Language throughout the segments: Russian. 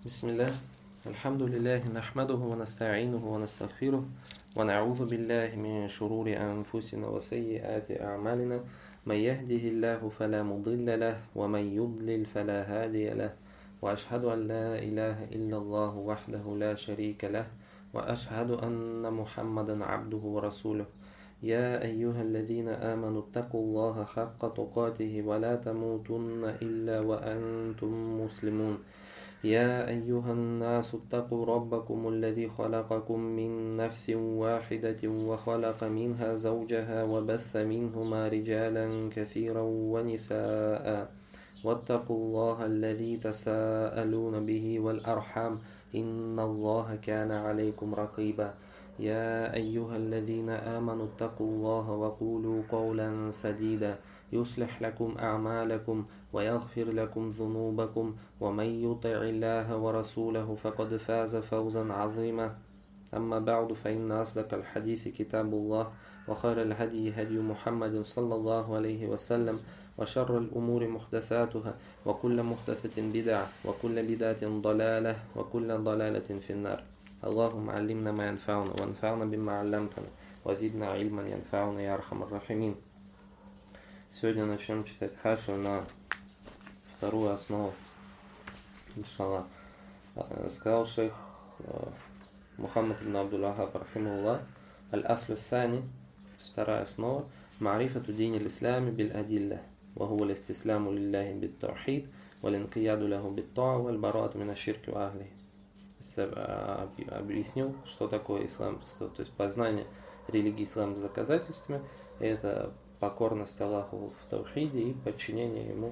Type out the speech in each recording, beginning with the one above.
بسم الله الحمد لله نحمده ونستعينه ونستغفره ونعوذ بالله من شرور أنفسنا وسيئات أعمالنا من يهده الله فلا مضل له ومن يضلل فلا هادي له وأشهد أن لا إله إلا الله وحده لا شريك له وأشهد أن محمدا عبده ورسوله يا أيها الذين آمنوا اتقوا الله حق تقاته ولا تموتن إلا وأنتم مسلمون يا أيها الناس اتقوا ربكم الذي خلقكم من نفس واحدة وخلق منها زوجها وبث منهما رجالا كثيرا ونساء واتقوا الله الذي تساءلون به والأرحام إن الله كان عليكم رقيبا يا أيها الذين آمنوا اتقوا الله وقولوا قولا سديدا يصلح لكم أعمالكم ويغفر لكم ذنوبكم ومن يطع الله ورسوله فقد فاز فوزا عظيما أما بعد فإن أصدق الحديث كتاب الله وخير الهدي هدي محمد صلى الله عليه وسلم وشر الأمور محدثاتها وكل محدثة بدعة وكل بدعة ضلالة وكل ضلالة في النار اللهم علمنا ما ينفعنا وانفعنا بما علمتنا وزدنا علما ينفعنا يا أرحم الراحمين. Сегодня начнем читать хашу на вторую основу, иншаллах. Сказал шейх Мухаммад ибн Абдул-Ваххаб рахимахуллах: аль-аслю ثاني, вторая основа, ма'рифату дин аль-ислами биль-адилля, ва хува аль-истисляму лиллахи бит-таухид, вал-инқияду лаху бит-та'a, валь-бараату мин аш-ширки ва ахлихи. Объяснил, что такое ислам, то есть познание религии ислама с доказательствами, это покорность Аллаху в таухиде и подчинение ему,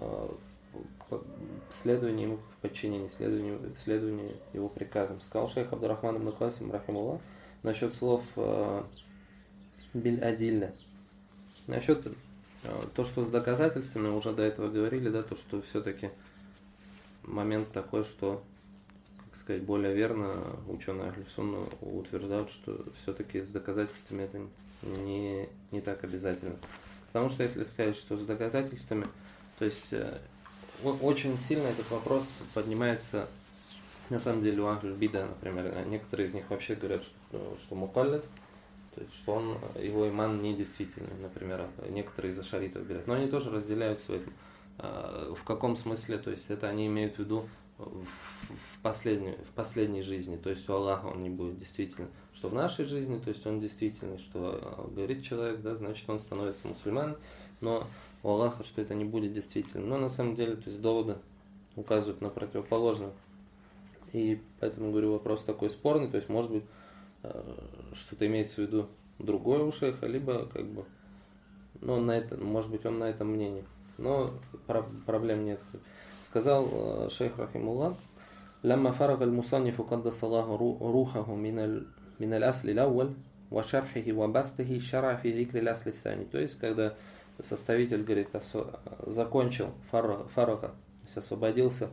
следование ему в подчинении, следование его приказам. Сказал шейх Абдуррахман ибн Касим рахимуллах насчет слов биль-адилля. Насчет то, что с доказательствами, уже до этого говорили, да, то, что все-таки момент такой, что, как сказать, более верно ученые Ахлю-Сунна утверждают, что все-таки с доказательствами это не так обязательно. Потому что если сказать, что с доказательствами, то есть очень сильно этот вопрос поднимается на самом деле у Ахль-Бида, например. Некоторые из них вообще говорят, что мукаллид, то есть что его иман недействительный, например. Некоторые из ашаритов говорят. Но они тоже разделяются в этом. В каком смысле? То есть это они имеют в виду в последней жизни, то есть у Аллаха он не будет действительно, что в нашей жизни, то есть он действительный, что говорит человек, да, значит он становится мусульманом, но у Аллаха, что это не будет действительно. Но на самом деле, то есть доводы указывают на противоположное. И поэтому, говорю, вопрос такой спорный, то есть может быть что-то имеется в виду другое у шейха, либо как бы, ну, может быть он на этом мнении, но проблем нет. Сказал шейх рахимуллах: «Лямма фарага аль-мусаннифу каддаса Аллаху рухаху мин аль-асли л'авваль ва шархихи ва бастихи шара фи зикри аль-асли ثани». То есть, когда составитель, говорит, закончил фарага, то есть освободился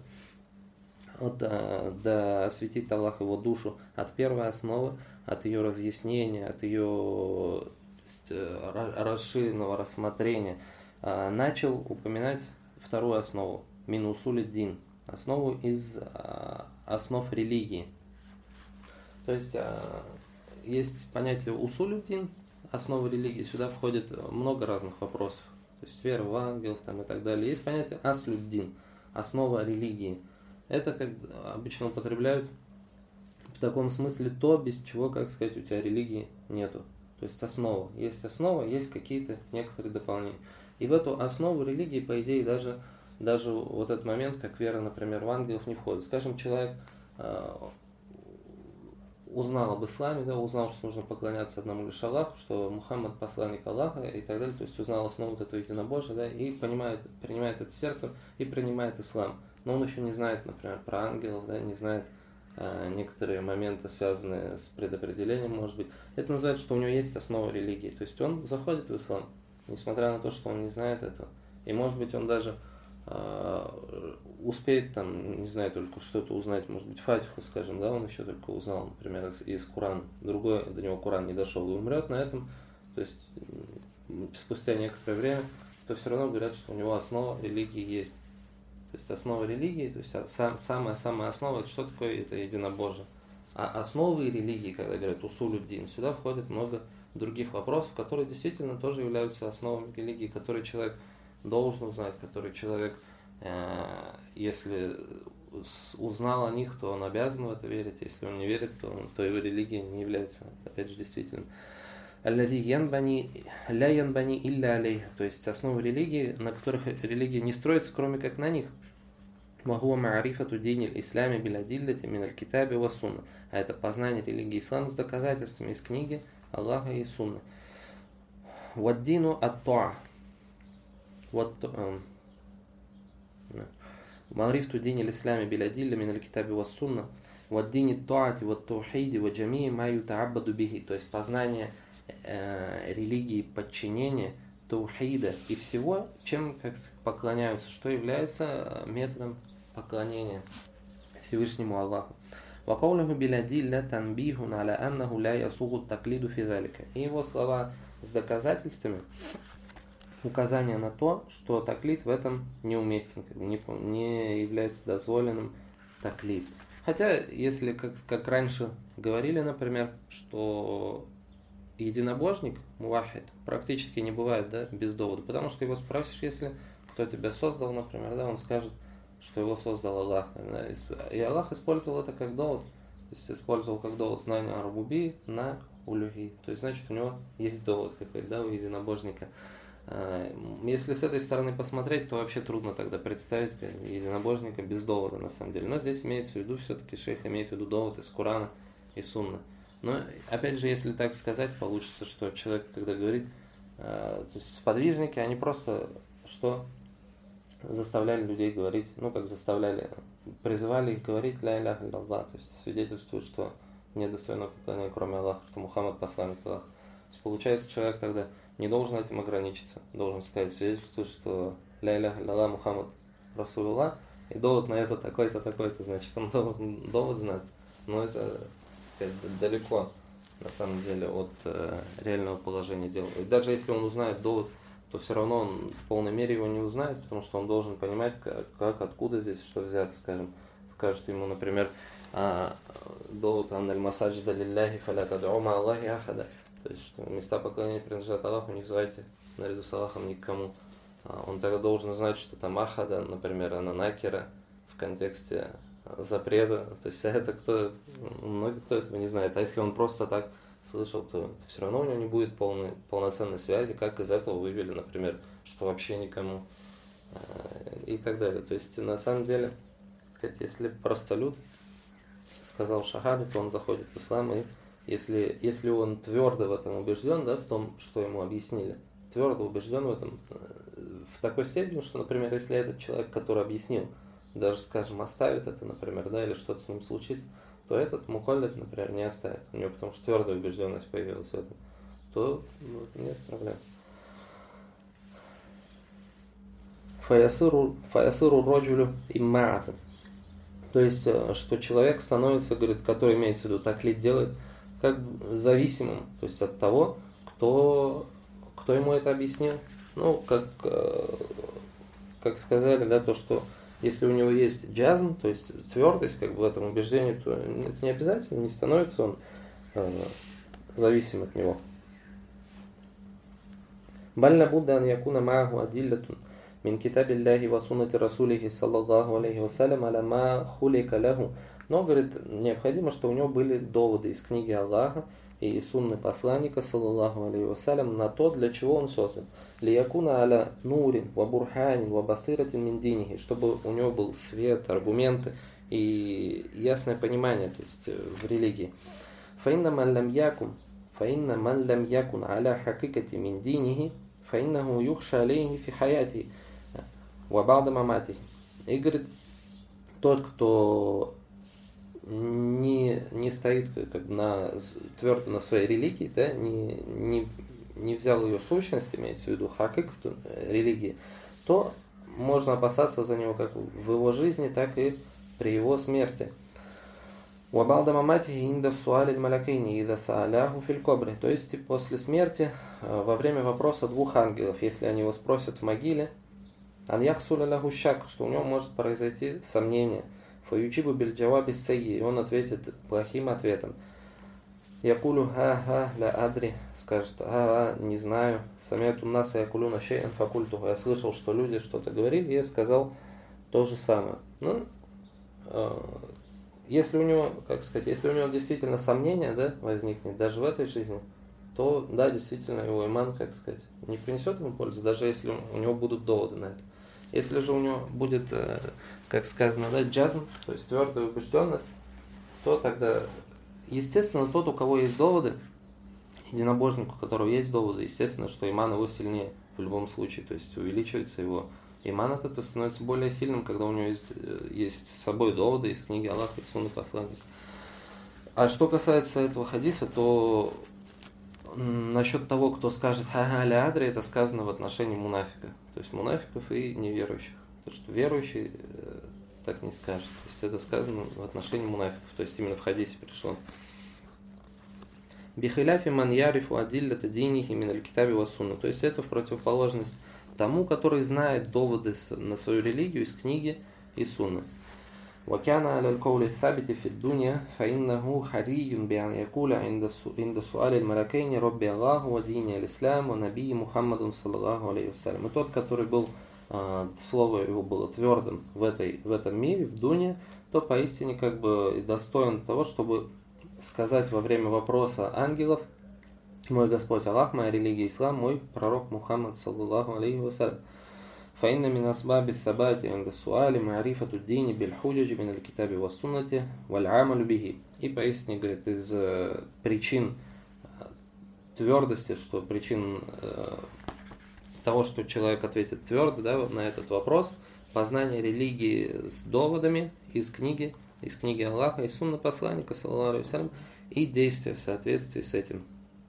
да осветит Аллах его душу от первой основы, от ее разъяснения, от ее расширенного рассмотрения, начал упоминать вторую основу, мин усуль-ад-дин, основу из основ религии. То есть есть понятие усуль-ад-дин, основы религии, сюда входит много разных вопросов, то есть вера в ангелов там, и так далее. Есть понятие аслюд-дин, основа религии. Это, как обычно употребляют в таком смысле, то, без чего, как сказать, у тебя религии нету. То есть основа, есть какие-то некоторые дополнения. И в эту основу религии, по идее, даже вот этот момент, как вера, например, в ангелов, не входит. Скажем, человек узнал об исламе, да, узнал, что нужно поклоняться одному лишь Аллаху, что Мухаммад посланник Аллаха и так далее, то есть узнал основу вот этого единобожия, да, и принимает это сердцем и принимает ислам. Но он еще не знает, например, про ангелов, да, не знает некоторые моменты, связанные с предопределением, может быть. Это называется, что у него есть основа религии. То есть он заходит в ислам, несмотря на то, что он не знает этого. И может быть он даже успеет там, не знаю, только что-то узнать, может быть, Фатиху, скажем, да, он еще только узнал, например, из Корана, другой до него Коран не дошел и умрет на этом, то есть спустя некоторое время, то все равно говорят, что у него основа религии есть. есть основа религии, то есть самая основа, это что такое? Это единобожие. А основы религии, когда говорят усулюддин, сюда входит много других вопросов, которые действительно тоже являются основами религии, которые человек должен узнать, которые человек, если узнал о них, то он обязан в это верить, если он не верит, то его религия не является, опять же, действительно. Аллади янбани ля янбани илля алейха, то есть основы религии, на которых религия не строится, кроме как на них. Махуа маарифату дини исламе билядиллати миналь китаби ва сунна. А это познание религии ислама с доказательствами из книги Аллаха и сунны. Ваддину ат-туа. Маарифату дини исламе билядилля миналь китаби ва сунна. Ваддини ат-туати ва таухиди ва джамии ма ютааббаду бихи. То есть познание религии подчинения, таухида и всего, чем как поклоняются, что является методом поклонения Всевышнему Аллаху. وقوله بِالْأَدِلَّةِ تَنْبِيهٌ عَلَى أَنَّهُ لَا يَسُوغُ التَّقْلِيدُ فِي ذَلِكَ. И его слова с доказательствами, указание на то, что таклид в этом неуместен, не является дозволенным таклид. Хотя, если как раньше говорили, например, что единобожник, мувахид, практически не бывает, да, без довода. Потому что его спросишь, если кто тебя создал, например, да, он скажет, что его создал Аллах. Да, и Аллах использовал это как довод. То есть использовал как довод знания о рубубии на улюхи. То есть, значит, у него есть довод какой-то, да, у единобожника. Если с этой стороны посмотреть, то вообще трудно тогда представить единобожника без довода, на самом деле. Но здесь имеется в виду, все-таки шейх имеет в виду довод из Корана и Сунны. Но, опять же, если так сказать, получится, что человек, когда говорит, то есть сподвижники, они просто что заставляли людей говорить, ну, как заставляли, призывали их говорить ля иляха илляллах, то есть свидетельствуют, что нет достойного поклонения, кроме Аллаха, что Мухаммад посланник Аллаха. То есть, получается, человек тогда не должен этим ограничиться, должен сказать, свидетельствует, что ля иляха илляллах Мухаммад Расулуллах, и довод на это такой-то, такой-то, значит, он должен довод знать, но это, сказать, далеко, на самом деле, от реального положения дел. И даже если он узнает довод, то все равно он в полной мере его не узнает, потому что он должен понимать, как откуда здесь что взято, скажем. Скажут ему, например, довод «Анналь-масаджида лилляхи фаля тад'у ма Аллахи ахада». То есть, что места поклонения принадлежат Аллаху, не взывайте наряду с Аллахом никому. Он тогда должен знать, что там ахада, например, она накира в контексте запрета. То есть, это многие кто этого не знает. А если он просто так слышал, то все равно у него не будет полноценной связи, как из этого вывели, например, что вообще никому и так далее. То есть, на самом деле, сказать, если простолюд сказал шахаду, то он заходит в ислам, и если он твердо в этом убежден, да, в том, что ему объяснили, твердо убежден в этом, в такой степени, что, например, если этот человек, который объяснил, даже, скажем, оставит это, например, да, или что-то с ним случится, то этот мукаллид, например, не оставит. У него потому что твердая убежденность появилась в этом, то нет проблем. Фаясыру роджулю иммаатан. То есть, что человек становится, говорит, который имеется в виду, таклид делает, как зависимым, то есть от того, кто ему это объяснил. Ну, как сказали, да, то, что если у него есть джазм, то есть твердость как бы в этом убеждении, то это не обязательно, не становится он зависим от него. Баль лабудда ан якуна мааху адиллатун мин китабиллахи ва суннати расулихи саллаллаху алейхи вассалям аля ма хулика лаху. Но, говорит, необходимо, что у него были доводы из книги Аллаха и сунны посланника саллаллаху алейхи вассалям на то, для чего он создан. Лиякуна аля нурин, ва бурханин, ва басиратин мин динихи, чтобы у него был свет, аргументы и ясное понимание, то есть в религии. Фаинна ман лам якун аля хакикати мин динихи, фаиннаху юхша алейхи фи хаяти, ва ба'да маматихи. И, говорит, тот, кто не стоит как твердо на своей религии, да, не взял ее сущность, имеется в виду хакик религии, то можно опасаться за него как в его жизни, так и при его смерти. То есть после смерти, во время вопроса двух ангелов, если они его спросят в могиле, ан яхсуля лаху шак, что у него может произойти сомнение. Фаюджибу биль джаваби сайи, и он ответит плохим ответом. Якулю ха-ха ля адри, скажет, не знаю. Самяту наса якулю на шейн факульту. Я слышал, что люди что-то говорили, и я сказал то же самое. Ну, если у него, как сказать, если у него действительно сомнение, да, возникнет даже в этой жизни, то, да, действительно, его иман, как сказать, не принесет ему пользы, даже если у него будут доводы на это. Если же у него будет, как сказано, да, джазм, то есть твердая убежденность, то тогда, естественно, тот, у кого есть доводы, единобожник, у которого есть доводы, естественно, что иман его сильнее в любом случае, то есть увеличивается его иман, от этого становится более сильным, когда у него есть с собой доводы из книги Аллаха и Сунны посланника. А что касается этого хадиса, то насчет того, кто скажет ха-ха ля адри, это сказано в отношении мунафика, то есть мунафиков и неверующих. Потому что верующий так не скажет. То есть это сказано в отношении мунафиков, то есть именно в хадисе пришло. Бихиляфи ман ярифу адиллата динихи миналь китаби ва сунна. То есть это в противоположность тому, который знает доводы на свою религию из книги и сунны. وكان على القول الثابت في الدنيا فإنه حري بأن يقول عند سؤال الملكين ربي الله ودين الإسلام ونبي محمد صلى الله عليه وسلم. И тот, который был, слово его было твердым в этом мире, в дуне, то поистине как бы достоин того, чтобы сказать во время вопроса ангелов: мой Господь Аллах, моя религия ислам, мой пророк Мухаммад саллаллаху алейхи вассалям. فإن من أسباب الثبات عند السؤال معرفة الدين بالحجج من الكتاب والسنة والعمل به. И поясни, говорит, из причин твердости, что причин того, что человек ответит твердо, да, на этот вопрос, познание религии с доводами из книги Аллаха и сунны посланника, саллаллаху алейхи вассалям, и действия в соответствии с этим.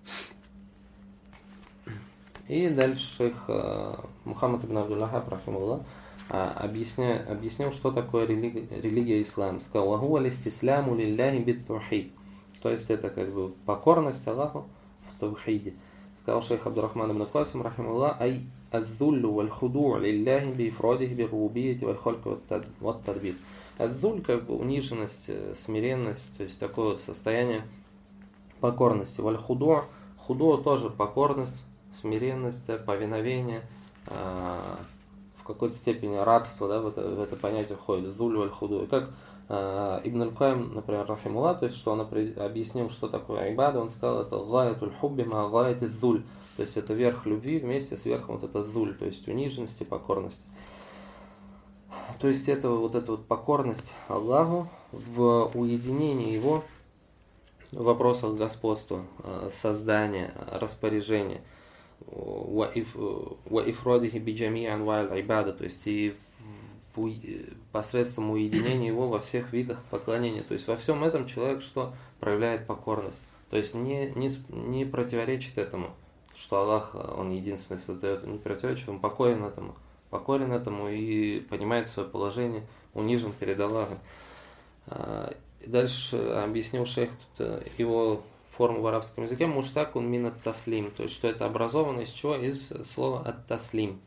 И дальше шейх Мухаммад ибн Абдул-Ваххаб рахимахуллах объяснил, что такое религия ислам. Сказал: «Вахуа листисляму лилляхи бит-таухид». То есть это как бы покорность Аллаху в таухиде. Сказал шейх Абдурахман ибн Касим рахимахуллах: «Ай адзуллю валь-худу' лилляхи би-ифрадихи би-рубубийяти валь-хальки ват-тадбир». Адзуль, как бы униженность, смиренность, то есть такое вот состояние покорности. Валь-худу' тоже покорность, смиренность, да, повиновение, в какой-то степени рабство, да, в это понятие входит, зуль валь худу. И как Ибн аль-Каим, например, рахимуллах, то есть что он объяснил, что такое ибада, он сказал, это гаятуль хубби ма гаятиль зуль, то есть это верх любви вместе с верхом вот это зуль, то есть униженность и покорность. То есть это вот покорность Аллаху в уединении Его в вопросах господства, создания, распоряжения. وَإِفْرَادِهِ بِجَمِيعِ أَنْوَاعِ الْعِبَادَةِ, то есть и посредством уединения его во всех видах поклонения. То есть во всем этом человек что проявляет покорность. То есть не противоречит этому, что Аллах, Он единственный создает, он не противоречит, он покорен этому и понимает свое положение, унижен перед Аллахом. Дальше объяснил шейх его форму в арабском языке: муштак он мин ат-таслим, то есть что это образовано из чего? Из слова ат-таслим.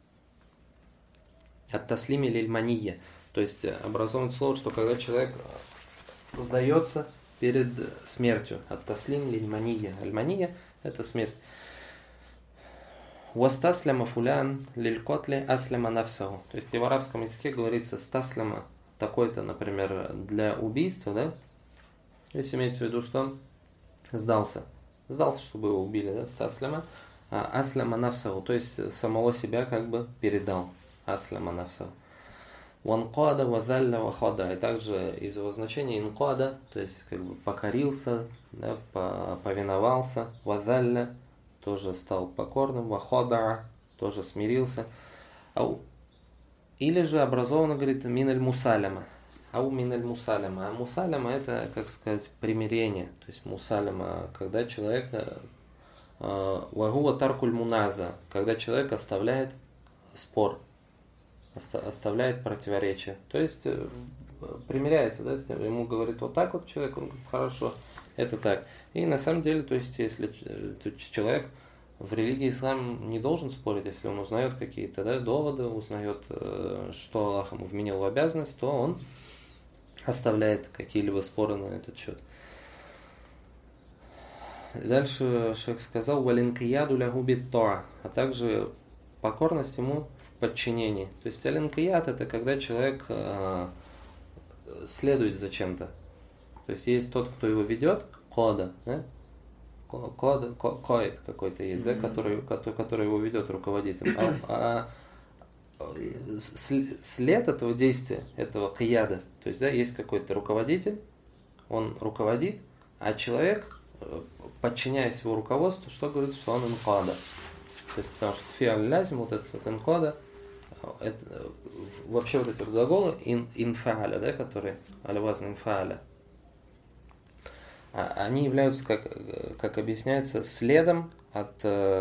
Ат-таслим или иль-манийя, то есть образовано слово, что когда человек сдается перед смертью. Ат-таслим или иль-манийя. Аль-манийя – это смерть. Вастасляма фулян лиль-котли асляма нафсаху, то есть и в арабском языке говорится стасляма такой-то, например, для убийства, да? Здесь имеется в виду, что он сдался, чтобы его убили, да, стасляма, асляма нафсаху, то есть самого себя как бы передал, асляма нафсаху. Ванкада вазалля вахада, и также из его значения инкада, то есть как бы покорился, да, повиновался, вазалля тоже стал покорным, вахада тоже смирился. Или же образовано, говорит, миналь мусаляма. Миналь мусаляма. А мусаляма это, как сказать, примирение. То есть мусаляма, когда человек вагуа таркуль муназа, когда человек оставляет спор, оставляет противоречие. То есть примиряется, да, с ним. Ему говорит вот так вот человек, он говорит, хорошо, это так. И на самом деле, то есть если человек в религии ислам не должен спорить, если он узнает какие-то, да, доводы, узнает, что Аллах ему вменил в обязанность, то он оставляет какие-либо споры на этот счет. Дальше шейх сказал: «Валинкияду лягу бит-тоа», а также покорность ему в подчинении. То есть алинкияд — это когда человек следует за чем-то. То есть есть тот, кто его ведет, кода, да? Коид какой-то есть, да, который его ведет, руководит им. След этого действия, этого кияда, то есть, да, есть какой-то руководитель, он руководит, а человек, подчиняясь его руководству, что говорит, что он инкада. То есть, потому что фиаль лязим, вот этот вот инкада, это, вообще вот эти вот глаголы инфааля, да, которые аль-вазн инфааля, они являются, как объясняется, следом от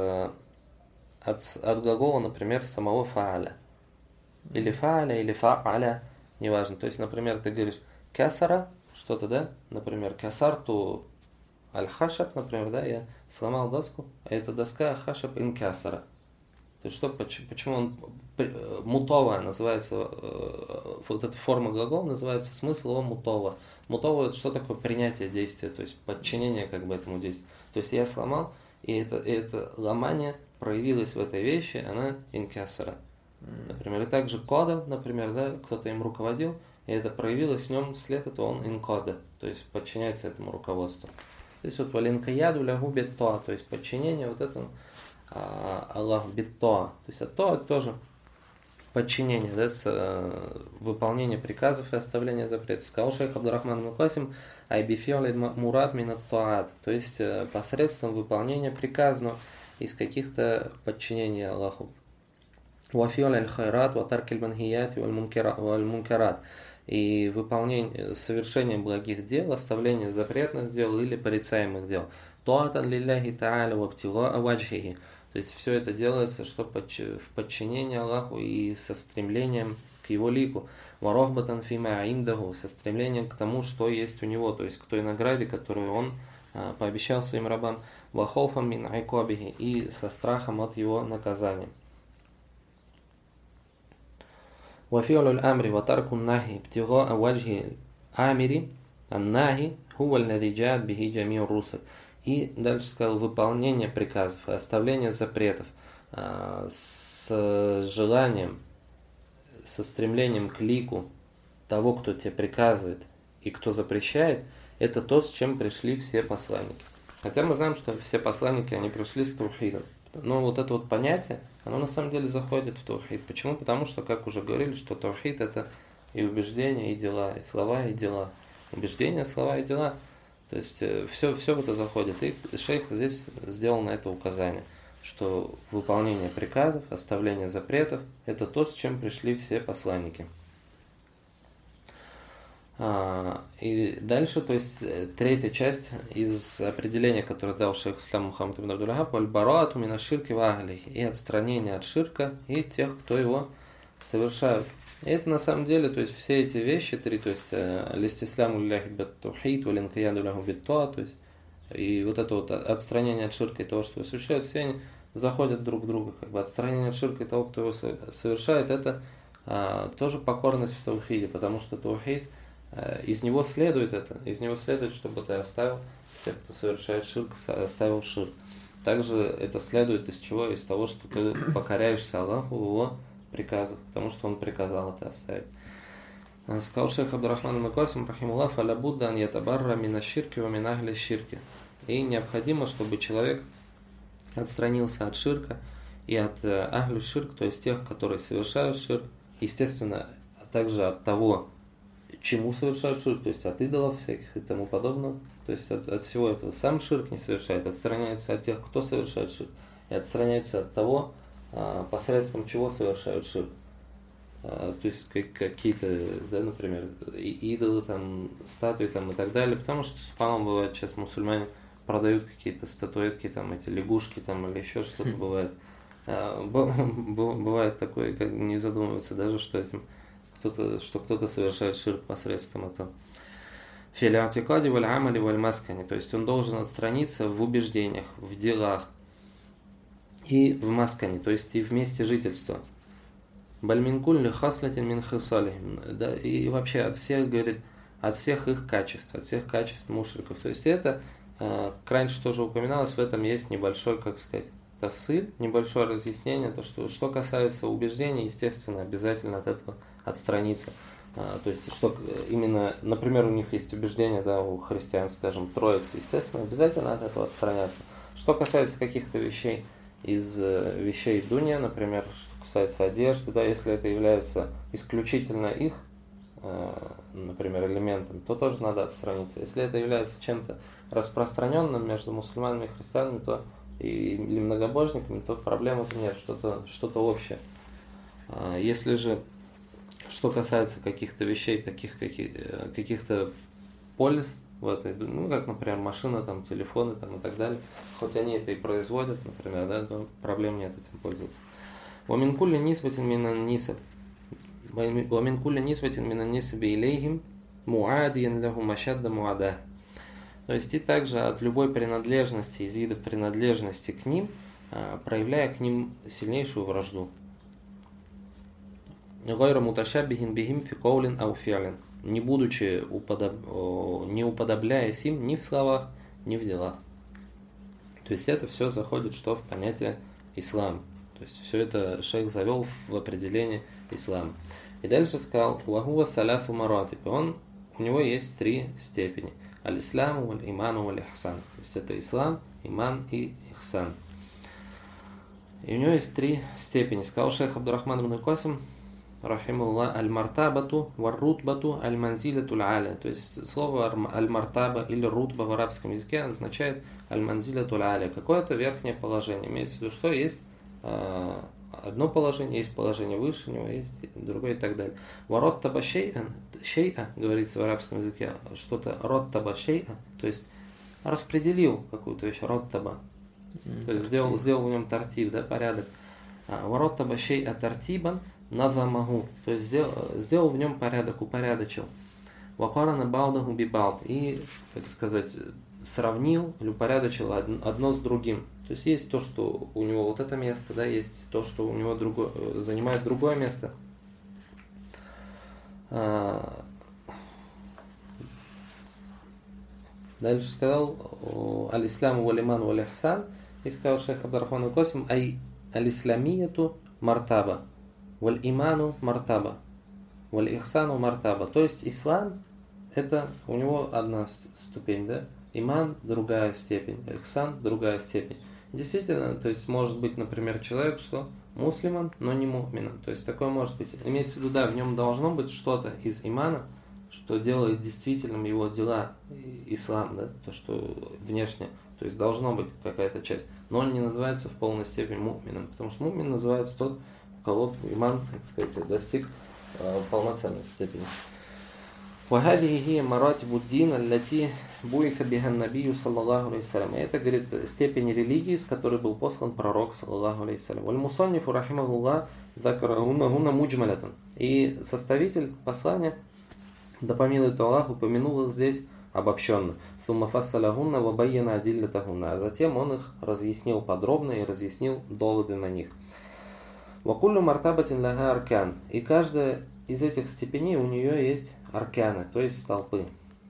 глагола, например, самого фааля. Или фааля, или фааля, неважно. То есть, например, ты говоришь касара, что-то, да, например, касарту аль-хашаб, например, да, я сломал доску, а эта доска хашаб инкасара. То есть, почему он мутова называется, вот эта форма глагола называется, смысл его мутова. Мутова — это что такое? Принятие действия, то есть подчинение как бы этому действию. То есть я сломал, и это ломание проявилось в этой вещи, она инкасара. Например, и также кода, например, да, кто-то им руководил, и это проявилось в нем, след этого он инкода, то есть подчиняется этому руководству. То есть вот валинкаяду лягу бит-тоа, то есть подчинение вот этому Аллах бит-тоа. То есть то тоже подчинение, да, выполнение приказов и оставление запретов. Сказал шейх Абдурахман ибн Касим: айбифиолид мурад минат тоат, то есть посредством выполнения приказов из каких-то подчинений Аллаху. Вафиоль аль-хайрат ва таркиль манхият валь мункарат, и выполнение, совершение благих дел, оставление запретных дел или порицаемых дел. Тоатан лилляхи та'аля ва ибтигаа ваджхихи. То есть все это делается, что в подчинении Аллаху и со стремлением к Его лику. Варохбатан фима индаху, со стремлением к тому, что есть у Него, то есть к той награде, которую Он пообещал своим рабам. Вахофам мин айкобихи, и со страхом от Его наказания. وفعل الأمر وترك النهي ابتغاء وجه الآمر الناهي هو الذي جاءت به جميع الرسل. И дальше сказал: выполнение приказов и оставление запретов с желанием, со стремлением к лику того, кто тебе приказывает и кто запрещает, это то, с чем пришли все посланники. Хотя мы знаем, что все посланники, они пришли с таухидом. Но вот это вот понятие, оно на самом деле заходит в таухид. Почему? Потому что, как уже говорили, что таухид — это и убеждения, и дела, и слова, и дела. Убеждения, слова и дела. То есть все в это заходит. И шейх здесь сделал на это указание, что выполнение приказов, оставление запретов — это то, с чем пришли все посланники. И дальше, то есть третья часть из определения, которое дал шейх ислам Мухаммад ибн Абдул-Ваххаб: аль-бараату мин аш-ширки ва ахлихи, и отстранение от ширка и тех, кто его совершают. И это на самом деле, то есть все эти вещи три, то есть листисляму лилляхи бит-тухид, валинкияду лягу бит-тоа, то есть и вот это вот отстранение от ширка и того, что его совершают, все они заходят друг в друга. Как бы отстранение от ширка и того, кто его совершает, это тоже покорность в таухиде, потому что таухид, из него следует это, из него следует, чтобы ты оставил тех, кто совершает ширк, оставил ширк. Также это следует из чего? Из того, что ты покоряешься Аллаху в его приказах, потому что он приказал это оставить. Сказал шейх Абдурахман ибн Касим рахимуллах: фаля будда ан ятабарра мин аш-ширки ва мин ахли ширки. И необходимо, чтобы человек отстранился от ширка и от ахлю ширк, то есть тех, которые совершают ширк, естественно, а также от того, чему совершают ширк, то есть от идолов всяких и тому подобного. То есть от всего этого сам ширк не совершает, отстраняется от тех, кто совершает ширк, и отстраняется от того, посредством чего совершают ширк. То есть какие-то, да, например, идолы, там, статуи там, и так далее. Потому что, по-моему, бывает, сейчас мусульмане продают какие-то статуэтки, там, эти лягушки там, или еще что-то бывает. Бывает такое, как не задумываются даже, что кто-то совершает ширк посредством этого. Филиатикади валь амали валь маскани, то есть он должен отстраниться в убеждениях, в делах. и в маскане, то есть и в месте жительства. Бальминкуль хаслатин мин хисалихим. Да, и вообще от всех, говорит, от всех их качеств, от всех качеств мушриков. То есть это, как раньше тоже упоминалось, в этом есть небольшой, как сказать, тафсиль, небольшое разъяснение, то что касается убеждений, естественно, обязательно от этого отстраниться. То есть, что именно, например, у них есть убеждение, да, у христиан, скажем, троицы, естественно, обязательно от этого отстраняться. Что касается каких-то вещей из вещей дуния, например, что касается одежды, да, если это является исключительно их, например, элементом, то тоже надо отстраниться. Если это является чем-то распространенным между мусульманами и христианами, то или многобожниками, то проблемы-то нет, что-то общее. Если же что касается каких-то вещей, таких каких-то польз в этой, ну, как, например, машина, там, телефоны там, и так далее, хоть они это и производят, например, да, то проблем нет этим пользоваться. ومن كل نسبة من النسب ومن كل نسبة من النسب إليهم معاديا لهم أشد معاداة. То есть и также от любой принадлежности, из видов принадлежности к ним, проявляя к ним сильнейшую вражду. غير متشابه بهم في قول أو فعل, не будучи не уподобляясь им ни в словах, ни в делах. То есть это все заходит что в понятие ислам. То есть все это шейх завел в определение ислама. И дальше сказал «Вахуа саляфу маратиб». У него есть 3 степени. Аль-исламу, аль-иману, аль-ихсан. То есть это ислам, иман и ихсан. И у него есть 3 степени. Сказал шейх Абдурахман ибн Касим, рахимуллах, аль-мартабату, вар-рутбату, аль-манзиляту аль-аля. То есть слово аль-мартаба или рутба в арабском языке означает аль-манзиляту аль-аля. Какое-то верхнее положение. Имеется в виду, что есть одно положение, есть положение выше него, есть другое и так далее. Вароттаба шей'a, говорится в арабском языке, что-то роттаба шей'a, то есть распределил какую-то вещь, роттаба, то есть сделал в нем тартиб, да, порядок. Вароттаба шей'a тартибан назамаху, то есть сделал в нем порядок, упорядочил. Вакарана балдаху бибалд, и, так сказать, сравнил или упорядочил одно с другим. То есть есть то, что у него вот это место, да, есть то, что у него занимает другое место. Дальше сказал аль-исламу валь-иману валь-ихсан, и сказал шейх Абдурахман аль-Касим аль-исламияту мартаба, валь-иману мартаба, валь-ихсану мартаба. То есть ислам это у него одна ступень, да, иман другая степень, ихсан другая степень. Действительно, то есть может быть, например, человек, что муслиман, но не му'мином. То есть такое может быть. Имеется в виду, да, в нем должно быть что-то из имана, что делает действительным его дела, ислам, да, то, что внешне. То есть должно быть какая-то часть. Но он не называется в полной степени му'мином, потому что му'мин называется тот, у кого иман, так сказать, достиг полноценной степени. وهذه هي مراتب الدين التي بعث بها النبي صلى الله عليه وسلم. Это, говорит, степень религии, с которой был послан пророк, саллаллаху алейхи вассалям. والمصنف رحمه الله ذكرهن هنا مجملة. И составитель послания, да помилует Аллах, упомянул их здесь обобщенно. ثم فصلهن وبين أدلتهن. А затем он их разъяснил подробно и разъяснил доводы на них. وكل مرتبة لها أركان. И каждая из этих степеней у нее есть арканы, то есть столпы.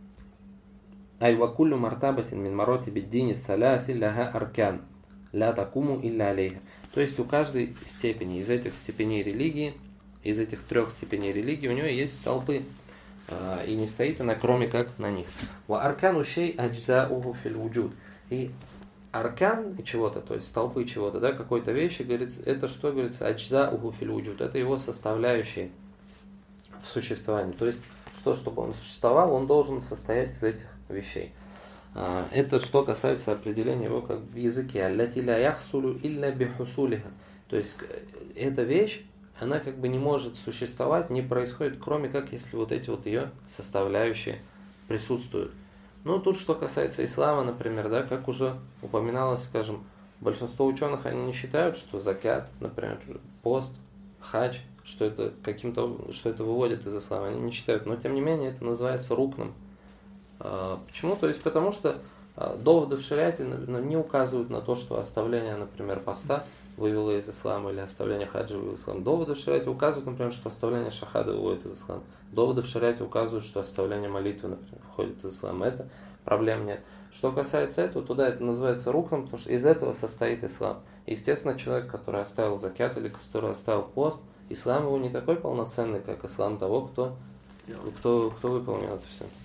Ай вакуллю мартабатин мин маротиби дини саляси ляха аркан ля такуму илля алейха. То есть у каждой степени из этих степеней религии, из этих 3 степеней религии, у нее есть столпы, и не стоит она кроме как на них. Ва аркану шей аджзауху фил вуджуд. И аркан чего-то, то есть столпы чего-то, да, какой-то вещи, говорится, это что, говорится, аджзауху фил вуджуд, это его составляющие в существовании. То есть, чтобы он существовал, он должен состоять из этих вещей. Это что касается определения его как в языке. Аллати ля яхсулю илля бихусулиха. То есть, эта вещь, она как бы не может существовать, не происходит, кроме как если вот эти вот ее составляющие присутствуют. Ну, тут что касается ислама, например, да, как уже упоминалось, скажем, большинство ученых, они не считают, что закят, например, пост, хадж, что это выводит из ислама, они не считают, но тем не менее это называется рукном. Почему? То есть потому что доводы в шариате не указывают на то, что оставление, например, поста вывело из ислама, или оставление хаджа вывело из ислама. Доводы в шариате указывают, например, что оставление шахада выводит из ислама. Доводы в шариате указывают, что оставление молитвы, например, входит из ислама. Это проблем нет. Что касается этого, туда это называется рукном, потому что из этого состоит ислам. Естественно, человек, который оставил закят или который оставил пост, ислам его не такой полноценный, как ислам того, кто выполнял это все.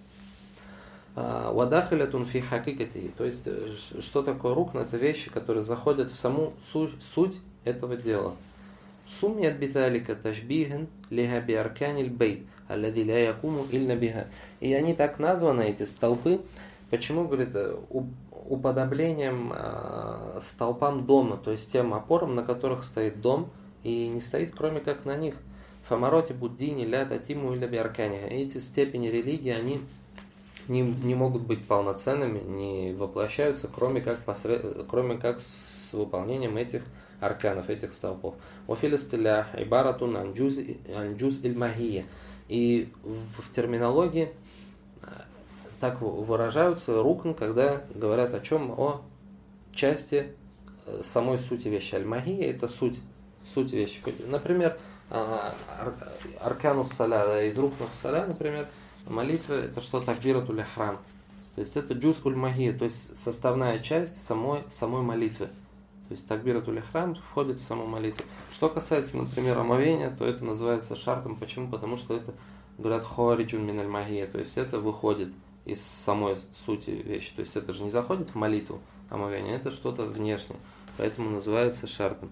Вадахилятун фи хакикати. То есть, что такое рукн? Это вещи, которые заходят в саму суть этого дела. Суммият биталика ташбихен лиха биарканиль бейт, аллади ля якуму илля биха. И они так названы, эти столпы. Почему, говорит, уподоблением столпам дома, то есть тем опорам, на которых стоит дом, и не стоит, кроме как на них. Фамароти буддини ля татиму илля биаркани. Эти степени религии, они не могут быть полноценными, не воплощаются, кроме как с выполнением этих арканов, этих столпов. Офилистилях ибаратун анджуз иль-магия. И в терминологии так выражаются рукн, когда говорят о чем? О части самой сути вещи. Аль-магия – это суть вещи. Например, арканус саля, из рукнов саля, например, молитва – это что? Такбиратуль ихрам. То есть это джузуль магия, то есть составная часть самой молитвы. То есть такбиратуль ихрам входит в саму молитву. Что касается, например, омовения, то это называется шартом. Почему? Потому что это, говорят, хориджун миналь магия, то есть это выходит из самой сути вещи. То есть это же не заходит в молитву омовения, это что-то внешнее. Поэтому называется шартом.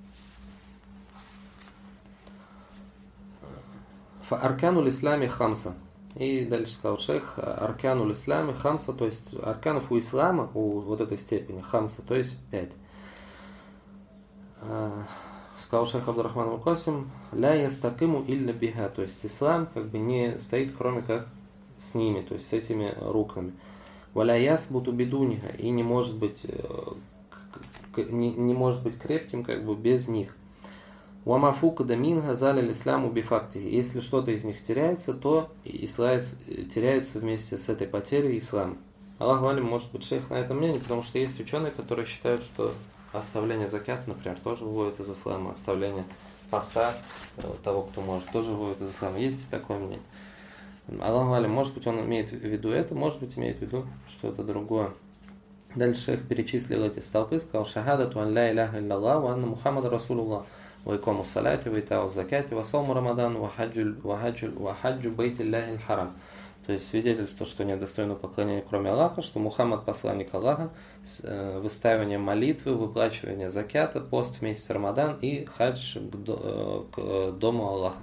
Фа аркануль ислами хамса. И дальше сказал шейх, аркануль ислами хамса, то есть арканов у ислама, у вот этой степени, хамса, то есть 5. Сказал шейх Абдурахман аль-Касим, ля ястакиму илля биха, то есть ислам как бы не стоит, кроме как с ними, то есть с этими руками. Валя яфбуту бидуниха, и не может быть крепким как бы без них. Уамафука даминга залил исламу бифакти. Если что-то из них теряется, то ислам теряется вместе с этой потерей ислам. Аллах валим, может быть, шейх на этом мнении, потому что есть ученые, которые считают, что оставление закята, например, тоже выводит из ислама. Оставление поста того, кто может, тоже выводит из ислама. Есть и такое мнение. Аллах валим, может быть, он имеет в виду это, может быть, имеет в виду что-то другое. Дальше шейх перечислил эти столпы, сказал шахадату ан ля иляха илляллах ва анна Мухаммад Расулуллах. وإقام الصلاة وإيتاء الزكاة وصوم رمضان وحج بيت الله الحرام. То есть свидетельство, что нет достойного поклонения, кроме Аллаха, что Мухаммад посланник Аллаха, выставление молитвы, выплачивание закята, пост в месяц Рамадан и хадж к дому Аллаха.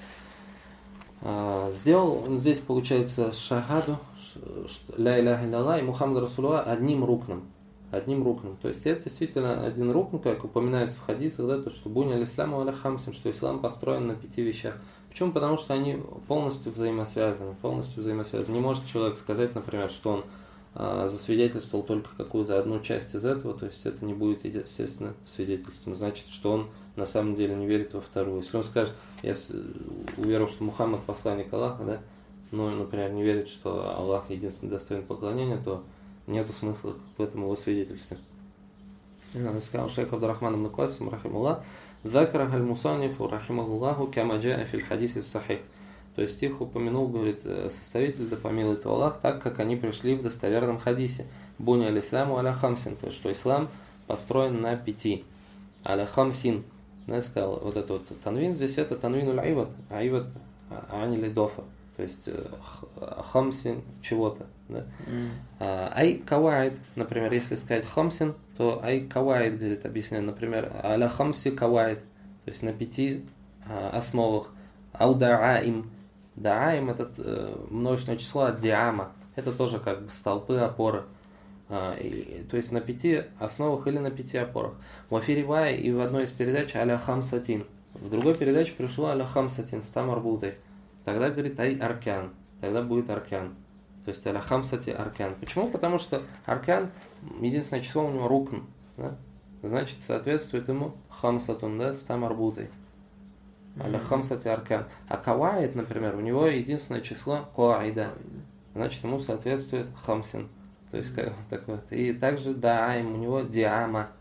Сделал он здесь, получается, шахаду, ля иляха илляллах и Мухаммад Расулуллах одним рукном. То есть это действительно один рукн, как упоминается в хадисах, да, то, что буня аль-исламу аля хамсин, что ислам построен на 5 вещах. Почему? Потому что они полностью взаимосвязаны. Не может человек сказать, например, что он засвидетельствовал только какую-то одну часть из этого, то есть это не будет, естественно, свидетельством. Значит, что он на самом деле не верит во вторую. Если он скажет, я уверен, что Мухаммад посланник Аллаха, да, но, например, не верит, что Аллах единственный достоин поклонения, то нету смысла в этом его свидетельстве. Сказал шейх Абдурахман ибн Касим, рахимуллах, «Закрах аль-мусанифу, рахималлаху, кама джаа фил хадиси сахих». То есть их упомянул, говорит, составитель, да помилует Аллах, так как они пришли в достоверном хадисе. Буня аль-исламу аля хамсин, то есть что ислам построен на 5. Аля хамсин. Сказал, вот это вот танвин, здесь это танвин аль-айват, айват анили дофа. То есть хамсин чего-то. Да? Ай кавайд, например, если сказать хамсин, то ай кавайд, говорит, объясняю, например, аля хамси кавайд, то есть на 5 основах. Ау да'аим. Да'аим это множественное число от диама. Это тоже как бы столпы, опоры. То есть на 5 основах или на 5 опорах. В Афиривае и в одной из передач аля хамсатин. В другой передаче пришло аля хамсатин с тамарбутой. Тогда, говорит, ай аркан. Тогда будет аркан. То есть аля хамсати аркан. Почему? Потому что аркан, единственное число у него рукн. Да? Значит, соответствует ему хамсатун, да, с тамарбутой. Аля хамсати аркан. А кавайд, например, у него единственное число коайда. Значит, ему соответствует хамсин. То есть, так вот. И также даайм, у него диама.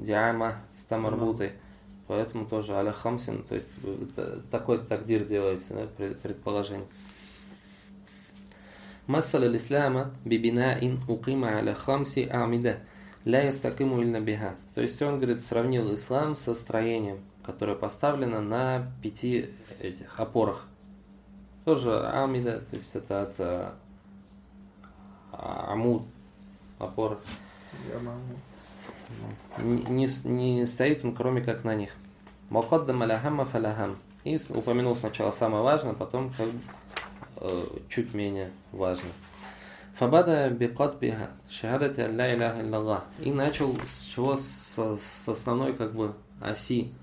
диама с тамарбутой. Поэтому тоже аля хамсин, то есть такой тагдир делается, да, предположение. Масал аль-исляма бибинаин укима аля хамси амида ля ястакиму ильна биха. То есть он, говорит, сравнил ислам со строением, которое поставлено на 5 этих опорах. Тоже амида, то есть это от амуд, опора. Не стоит он, кроме как на них. Мукаддам аляхамма фаляхам. И упомянул сначала самое важное, потом чуть менее важно. Фабада бикадбиха шахадати ля иляха илляллах. И начал с чего? С основной как бы оси,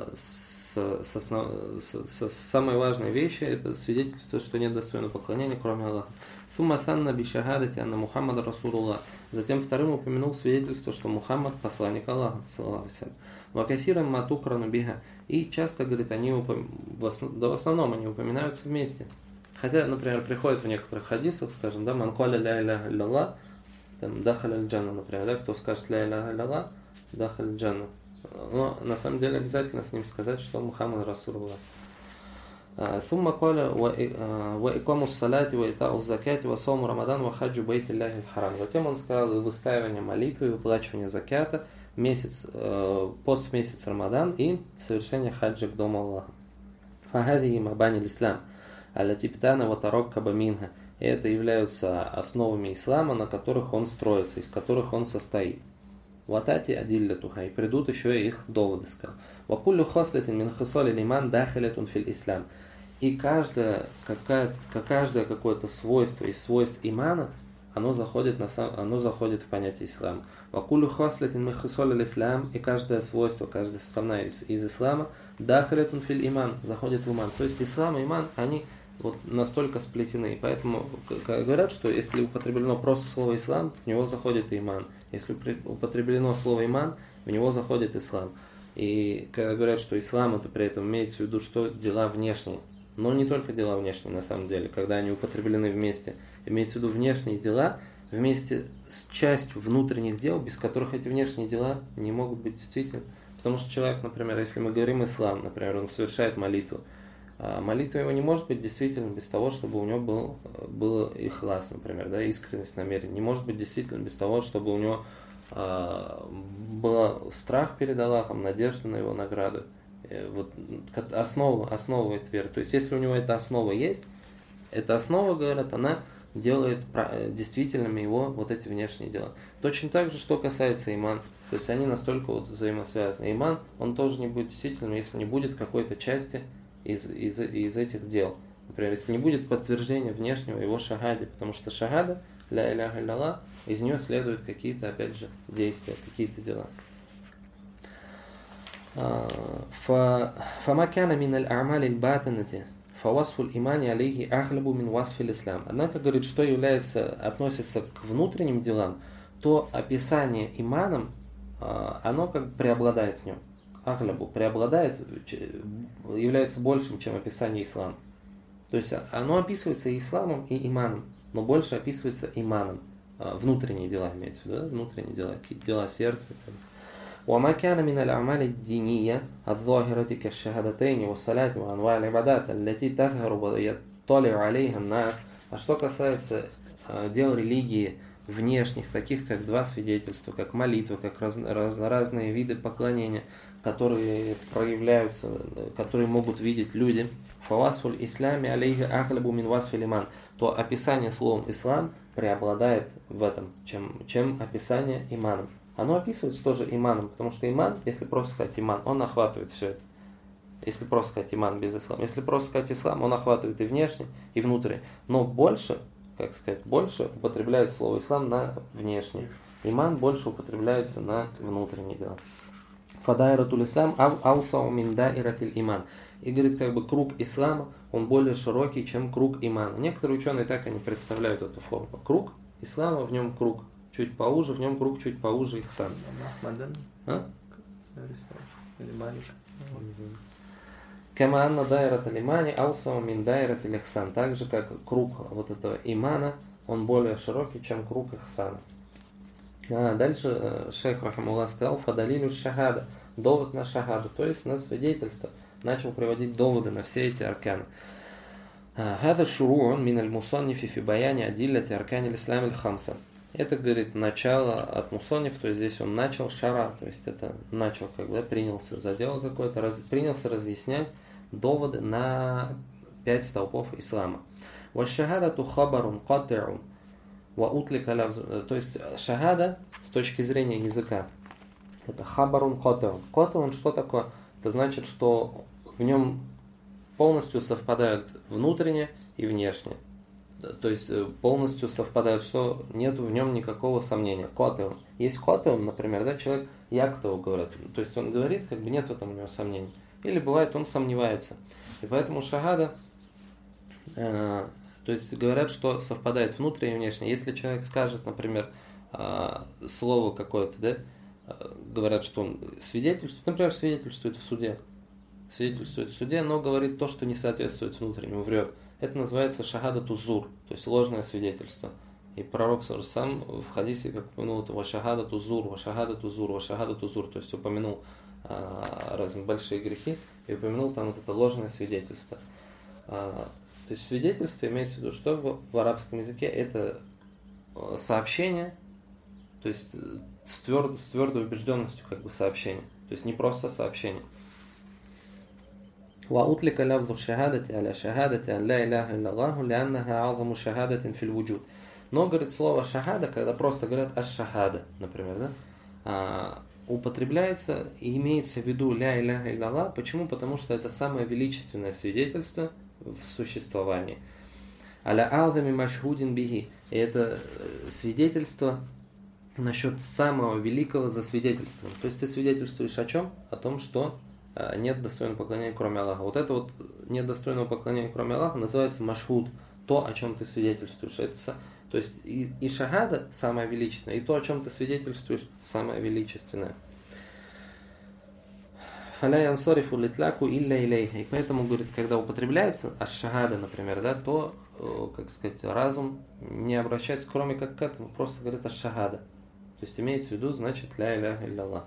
с самой важной вещи, это свидетельство, что нет достойного поклонения, кроме Аллаха. Сумма санна бишахадати анна Мухаммад Расулуллах. Затем вторым упомянул свидетельство, что Мухаммад посланник Аллаха. Вакафирам матукрану биха. И часто, говорит, они в основном они упоминаются вместе. Хотя, например, приходит в некоторых хадисах, скажем, да, ман каля ля иляха илляллах, там, дахаль аль-джанна, например, да, кто скажет ля иляха илляллах, дахаль аль-джанна. Но на самом деле обязательно с ним сказать, что Мухаммад Расулуллах. ثم قال وإقام الصلاة وإيتاء الزكاة وصوم رمضان وحج بيت الله الحرام. Затем он сказал и выстаивание молитвы, и выплачивание заката, пост в месяц Рамадан и совершение хаджа к дому Аллаха. فهذه مباني الإسلام التي ابتدأ وتركب منها. Это являются основами ислама, на которых он строится, из которых он состоит. Ватати адиллятуха, и придут еще их доводы, сказал. Вакуллю хаслитин мин хисали лиман дахилятун фил ислам. И каждое какое-то свойство из свойств имана, оно заходит в понятие ислама. Вакуллю хаслитин мин хисали ислам, и каждое свойство, каждая составная из ислама, дахилятун фил иман, заходит в иман. То есть ислам и иман, они вот настолько сплетены. Поэтому говорят, что если употреблено просто слово ислам, в него заходит иман. Если употреблено слово иман, в него заходит ислам. И когда говорят, что ислам, это при этом имеется в виду, что дела внешние. Но не только дела внешние, на самом деле, когда они употреблены вместе. Имеется в виду внешние дела вместе с частью внутренних дел, без которых эти внешние дела не могут быть действительны. Потому что человек, например, если мы говорим ислам, например, он совершает молитву, молитва его не может быть действительно без того, чтобы у него был ихлас, например, да, искренность намерений. Не может быть действительно без того, чтобы у него был страх перед Аллахом, надежда на его награду. Вот основа этой веры. То есть, если у него эта основа есть, эта основа, говорят, она делает действительными его вот эти внешние дела. Точно так же, что касается иман. То есть, они настолько вот взаимосвязаны. Иман, он тоже не будет действительным, если не будет какой-то части из этих дел. Например, если не будет подтверждения внешнего его шахаде, потому что шахада, ля иляха илляллах, из нее следуют какие-то, опять же, действия, какие-то дела. فما كان من الأعمال الباطنة فوصف الإيمان عليه أغلب من وصف الإسلам. Однако, говорит, что относится к внутренним делам, то описание иманом, оно как бы преобладает в нем. Ахлябу преобладает, является большим, чем описание ислама. То есть оно описывается и исламом, и иманом, но больше описывается иманом. Внутренние дела имеется в виду, да? Внутренние дела, дела сердца. وما كان من الأعمال الدينية الظاهرة كالشهادتين والصلاة وأنواع العبادات التي تظهر ويطلع عليها الناس. А что касается дел религии внешних, таких как два свидетельства, как молитва, как разные виды поклонения, которые проявляются, которые могут видеть люди, фавасфуль исламе алейхи ахлабу мин васфиль иман, то описание словом ислам преобладает в этом, чем описание иманом. Оно описывается тоже иманом, потому что иман, если просто сказать иман, он охватывает все это. Если просто сказать иман без ислама. Если просто сказать ислам, он охватывает и внешне, и внутренне. Но больше употребляется слово ислам на внешний. Иман больше употребляется на внутренние дела. Фадайратуль ислам аусау мин даиратиль иман. И говорит, как бы круг ислама, он более широкий, чем круг имана. Некоторые ученые так они представляют эту форму. Круг ислама, в нем круг чуть поуже, в нем круг чуть поуже ихсан. Кама анна дайраталь имани аусау мин даиратиль ихсан. Так же, как круг вот этого имана, он более широкий, чем круг ихсана. Дальше шейх рахимуллах сказал: фадалилю шахада, довод на шахаду, то есть на свидетельство. Начал приводить доводы на все эти арканы. Хада шуруун мин аль-мусаннифи фи баяни адиллати аркани ислам аль-хамса. Это, говорит, начало от мусанниф, то есть здесь он начал шара, то есть это начал, когда принялся за дело какое-то, принялся разъяснять доводы на 5 столпов ислама. Ва шахадату хабарун кати'ун ва утлика лавзу. То есть шахада с точки зрения языка это хабарун кати'ун. Кати'ун что такое? Это значит, что в нем полностью совпадают внутренне и внешне. То есть полностью совпадают, что нет в нем никакого сомнения. Котел. Есть котел, например, да, человек яктов говорит. То есть он говорит, как бы нет в этом у него сомнений. Или бывает, он сомневается. И поэтому шахада, то есть говорят, что совпадает внутренне и внешне. Если человек скажет, например, слово какое-то, да, говорят, что он свидетельствует, например, свидетельствует в суде. Свидетельствует в суде, но говорит то, что не соответствует внутреннему, врет. Это называется шахада тузур, то есть ложное свидетельство. И пророк сам в хадисе, как упомянул, это вашахада тузур, вашахада тузур, вашахада тузур, то есть упомянул разные большие грехи и упомянул там вот это ложное свидетельство. То есть свидетельство имеется в виду, что в арабском языке это сообщение, то есть с твердой убежденностью как бы сообщение, то есть не просто сообщение. وأطلق لفظ الشهادة على شهادة أن لا إله إلا الله لأنها أعظم شهادة في الوجود. Но, говорит, слово шахада, когда просто говорят аш-шахада, например, да, употребляется и имеется в виду ля иляха илlallah. Почему? Потому что это самое величественное свидетельство в существовании. Аля алдами машхудин биги. И это свидетельство насчет самого великого засвидетельствования. То есть ты свидетельствуешь о чем? О том, что нет достойного поклонения, кроме Аллаха. Вот это вот нет достойного поклонения, кроме Аллаха, называется машхуд, то, о чем ты свидетельствуешь. Это, то есть и шахада самое величественное, и то, о чем ты свидетельствуешь, самое величественное. Фаля янсарифу литляку илля илейха. И поэтому, говорит, когда употребляется аш-шахада, например, да, то, как сказать, разум не обращается кроме как к этому, просто говорит аш-шахада. То есть имеется в виду, значит, ля иляха илlallah.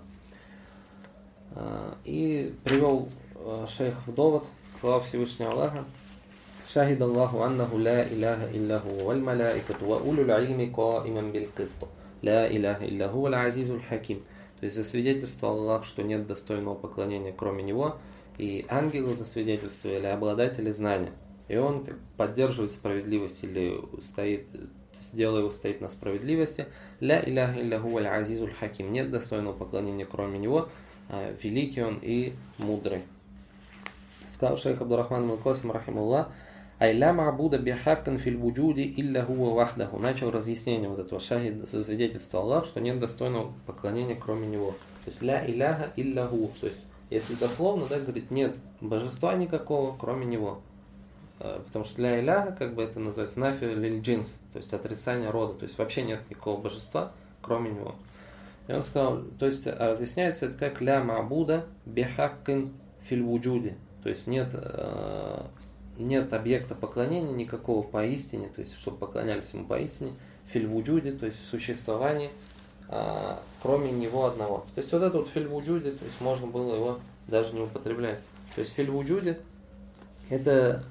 И привел шейх в довод слова Всевышнего Аллаха: «Шахид Аллаху аннаху ла иляха илляху валь малаикату ва улюл ильми каиман биль кисту ла иляха илляху валь азизуль хаким». То есть засвидетельствовал Аллах, что нет достойного поклонения кроме Него, и ангелы засвидетельствовали обладатели знания. И он поддерживает справедливость или стоит, дело его стоит на справедливости. Ла иляха илляху валь азизуль хаким. Нет достойного поклонения кроме Него, великий он и мудрый. Сказал шейх Абдурахман ибн Касим рахимуллах: «Айля ма'буда бихаккан филь вуджуди илля хуа вахдаху». Начал разъяснение вот этого шахид, свидетельства Аллах, что нет достойного поклонения кроме Него. То есть ля иляха илля ху. То есть если дословно, да, говорит, нет божества никакого кроме Него. Потому что ля иляха, как бы это называется, нафи лиль джинс, то есть отрицание рода. То есть вообще нет никакого божества кроме Него. И он сказал, то есть разъясняется это как ля ма'буда бихаккин филь вуджуди. То есть нет объекта поклонения никакого поистине, то есть чтобы поклонялись ему поистине, филь вуджуди, то есть в существовании, кроме него одного. То есть вот это вот филь вуджуди, то есть можно было его даже не употреблять. То есть филь вуджуди это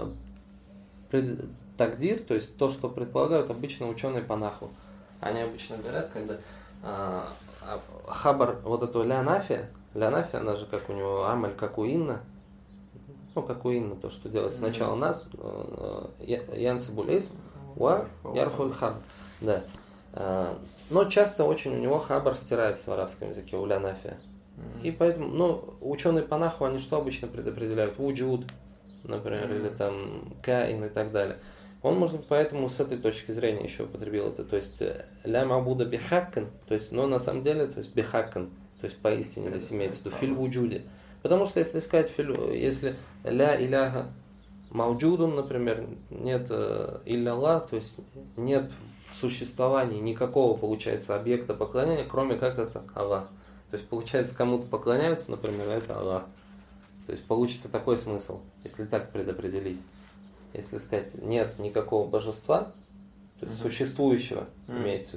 тагдир, то есть то, что предполагают обычно ученые по нахву. Они обычно говорят, когда хабар вот этого ля-нафия, она же как у него амаль, как у инна, ну как у инна, то, что делает сначала нас, янсибуль исм, ва ярфуль хабар. Да. Но часто очень у него хабар стирается в арабском языке, у ля-нафия. И поэтому, ну, ученые по нахву, они что обычно предопределяют? Вуджуд, например, или там каин и так далее. Он, может быть, поэтому с этой точки зрения еще употребил это. То есть ля мабуда бихаккан, то есть, но на самом деле, то есть бихаккан, то есть поистине здесь имеется в виду филь вуджуди. Потому что если сказать если ля иляха мауджудун, например, нет илля, то есть нет в существовании никакого, получается, объекта поклонения, кроме как это Аллах. То есть получается, кому-то поклоняются, например, это Аллах. То есть получится такой смысл, если так предопределить. Если сказать, нет никакого божества, то есть существующего, имеется в виду,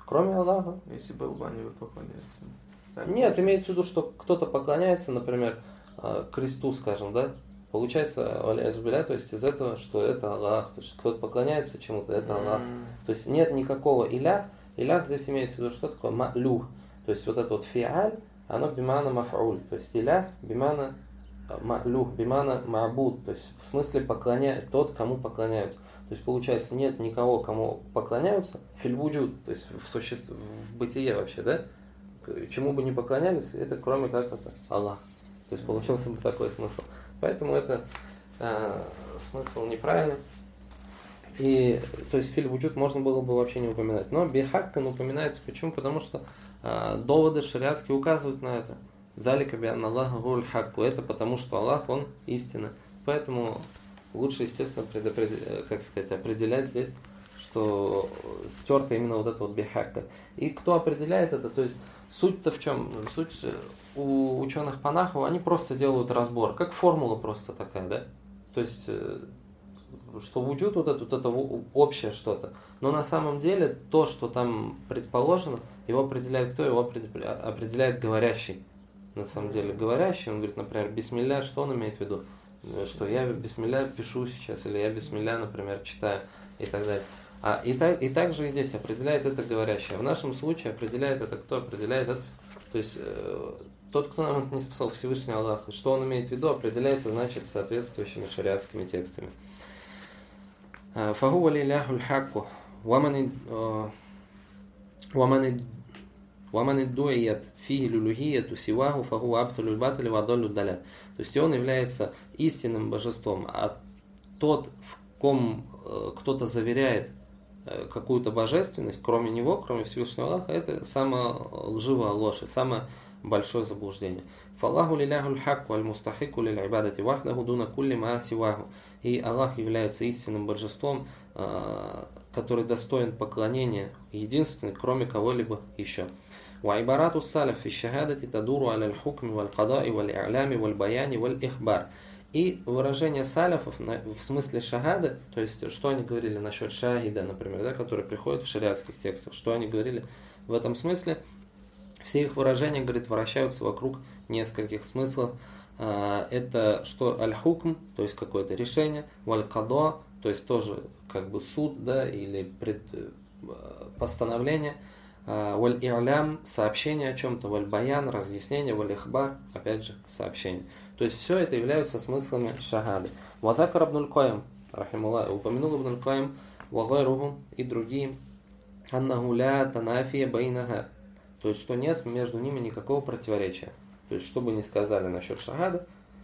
Кроме Аллаха. Если Балба не поклоняется. Нет, имеется в виду, что кто-то поклоняется, например, кресту, скажем, да? Получается, то есть из этого, что это Аллах. То есть кто-то поклоняется чему-то, это Аллах. То есть нет никакого иля. Илях здесь имеется в виду, что такое ма'люх. То есть вот это вот фиаль, оно бимана маф'уль. То есть илях бимана ма'люх, бимана ма'буд. То есть в смысле тот, кому поклоняются. То есть получается, нет никого, кому поклоняются, фильвуджуд, то есть в бытие вообще, да? Чему бы ни поклонялись, это кроме как это Аллах. То есть получился бы такой смысл. Поэтому это смысл неправильный. И то есть фильвуджуд можно было бы вообще не упоминать. Но бихаккан упоминается. Почему? Потому что доводы шариатские указывают на это. Далика биан Аллаха гуль хакку. Это потому что Аллах, он истина. Поэтому лучше, естественно, определять здесь, что стерто именно вот это вот бихакка. И кто определяет это, то есть суть-то в чем? Суть у ученых по нахву, они просто делают разбор, как формула просто такая, да? То есть, что вуджуд вот это общее что-то. Но на самом деле то, что там предположено, его определяет кто? Его определяет говорящий. На самом деле говорящий, он говорит, например, бисмилля, что он имеет в виду? Что я бисмилля пишу сейчас, или я бисмилля, например, читаю, и так далее. И также и здесь определяет это говорящее. В нашем случае определяет это кто? Определяет это, то есть тот, кто нам это не спасал, Всевышний Аллах. Что он имеет в виду, определяется, значит, соответствующими шариатскими текстами. Фагу валиляхуль хакку, ваман иддуият фиги люлюгияту сиваху фагу абтулюль батали вадолю даля. То есть он является истинным божеством, а тот, в ком кто-то заверяет какую-то божественность, кроме него, кроме Всевышнего Аллаха, это самая лживая ложь и самое большое заблуждение. Фаллаху лиляхуль хакку аль мустахику лиль ибадати вахдаху дуна кулли ма сиваху. И Аллах является истинным божеством, который достоин поклонения, единственный, кроме кого-либо еще. وعبارات السلف في الشهادة تدور على الحكم والقضاء والإعلام والبيان والإخبار. И выражение саляфов в смысле шахады, то есть что они говорили насчет шахида, например, да, который приходит в шариатских текстах, что они говорили в этом смысле, все их выражения, говорит, вращаются вокруг нескольких смыслов. Это что аль-хукм, то есть какое-то решение, валь-кадо, то есть тоже как бы суд, да, или постановление, валь-и'лям, сообщение о чем-то, валь-баян, разъяснение, валь-ихбар, опять же, сообщение. То есть все это являются смыслами шахады. Вадакар Ибн Кайим, рахимуллах, упомянул Ибн Кайим, вагайруху и другие, аннаху ля танафия байнага, то есть что нет между ними никакого противоречия. То есть что бы ни сказали насчет шахады,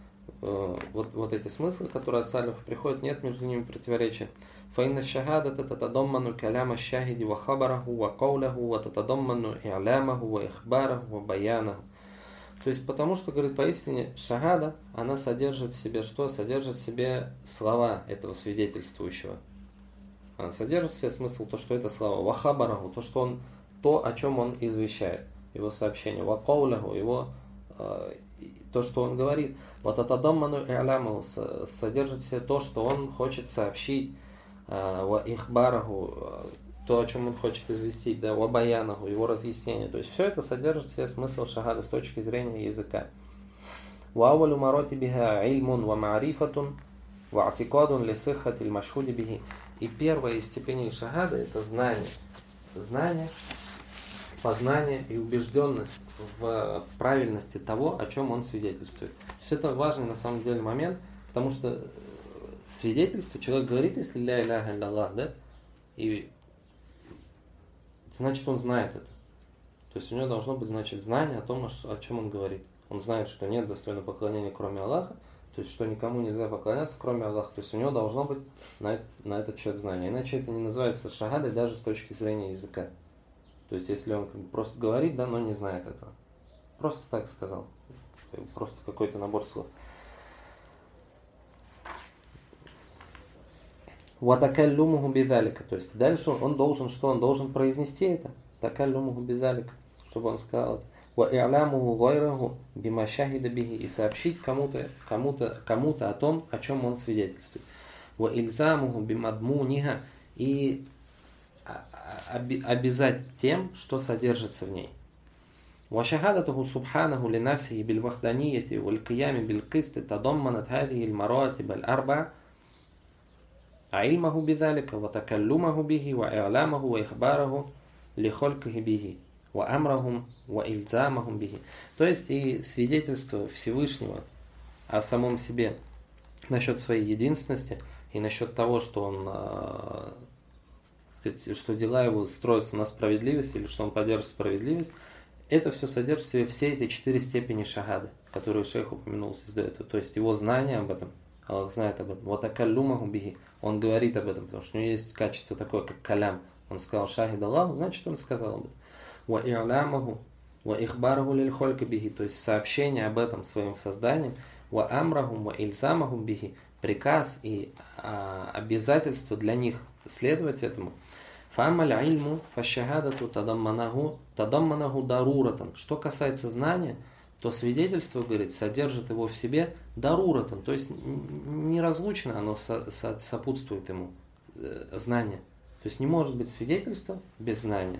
вот эти смыслы, которые от салифов приходят, нет между ними противоречия. فإن الشهادة تتضمن كلام الشاهد وخبره وقوله وتتضمن إعلامه وإخباره وبيانه. То есть потому что, говорит, поистине шахада, она содержит в себе что? Содержит в себе слова этого свидетельствующего. Она содержит в себе смысл, то, что это слова. Вахабараху, то, о чем он извещает, его сообщение. Вакауляху, его то, что он говорит. Вататадамману и'лямаху, содержит в себе то, что он хочет сообщить. Ва ихбараху, то, о чем он хочет известить, да, ва баянаху, его разъяснение. То есть все это содержит в себе смысл шахады с точки зрения языка. Ва аввалу маратибиха ильмун ва ма'рифатун ва атикадун ли сиххатиль машхуди бихи. И первая из степеней шахады это знание, познание и убежденность в правильности того, о чем он свидетельствует. То есть это важный на самом деле момент, потому что свидетельство, человек говорит, если ля иляха илlallah, да, и значит он знает это. То есть у него должно быть, значит, знание о том, о чем он говорит. Он знает, что нет достойного поклонения, кроме Аллаха, то есть что никому нельзя поклоняться, кроме Аллаха. То есть у него должно быть на этот счет знание. Иначе это не называется шахадой даже с точки зрения языка. То есть если он просто говорит, да, но не знает этого. Просто так сказал. Просто какой-то набор слов. Ватакаллюмуху бидалика. То есть дальше он должен что? Он должен произнести это. Такаллюмуху бидалика. Чтобы он сказал это. Ва и'лямуху гайраху бима шахида бихи. И сообщить кому-то о том, о чем он свидетельствует. Ва ильзамуху бимадмуниха. И обязать тем, что содержится в ней. وشهادته سبحانه لنفسه بالوحدانية والقيام بالقسط تضمنت هذه المراتب الأربع: علمه بذلك وتكلمه به وإعلامه وإخباره لخلقه به وأمرهم وإلزامهم به. То есть и свидетельство Всевышнего о самом себе насчет своей единственности и насчет того, что он, что дела его строятся на справедливости или что он поддерживает справедливость, это все содержит в себе все эти 4 степени шахады, которые шейх упомянул до этого. То есть его знание об этом, Аллах знает об этом. Вот акаллумаху бихи, он говорит об этом, потому что у него есть качество такое, как калям. Он сказал шахид Аллаху, значит он сказал об этом. Ва и'лямаху, ва ихбараху лиль холька бихи, то есть сообщение об этом своим созданием. Ва амраху, ва ильзамаху бихи, приказ и обязательство для них следовать этому. Фамаль ильму фашахадату тадамманаху даруратан. Что касается знания, то свидетельство, говорит, содержит его в себе даруратан, то есть неразлучно оно сопутствует ему, знание. То есть не может быть свидетельства без знания.